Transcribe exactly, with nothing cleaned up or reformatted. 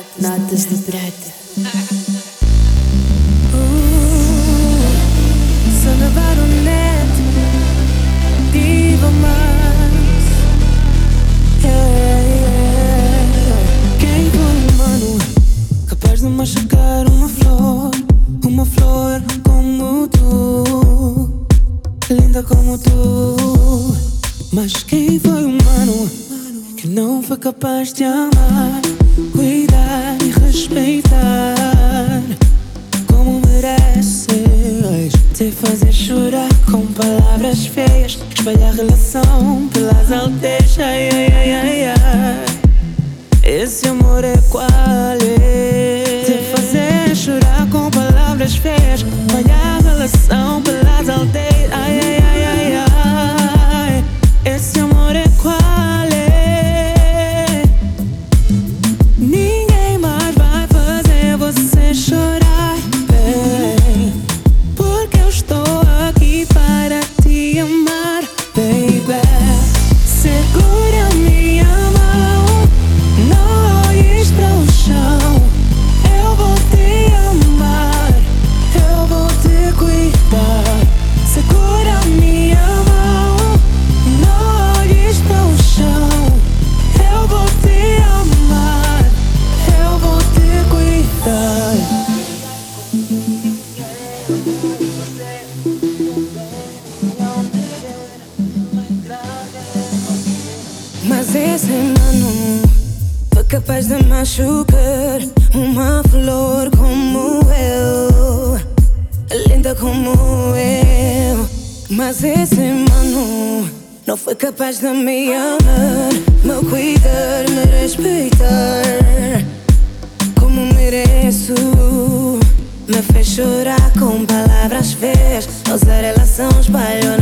Notas de prata. Só na baronete, diva mais. Yeah, yeah. Quem foi um humano capaz de machucar uma flor? Uma flor como tu, linda como tu. Mas quem foi um humano que não foi capaz de amar, cuidar e respeitar como mereces? Te fazer chorar com palavras feias, espalhar relação pelas aldeias. Ai, ai, ai, ai, ai. Esse amor é qual é? Te fazer chorar com palavras feias, espalhar relação pelas aldeias. Ai, ai, ai, ai, ai. Esse amor é qual é? Ninguém mais vai fazer você chorar, bem, porque eu estou aqui para te amar, baby. Segura minha mão, não olhes para o chão. Eu vou te amar, eu vou te cuidar. Segura minha mão, não olhes para o chão. Eu vou te amar, eu vou te cuidar. Mas esse mano foi capaz de machucar uma flor como eu, linda como eu. Mas esse mano não foi capaz de me amar, me cuidar, me respeitar como mereço. Me fez chorar com palavras feias, nossa relação espalhou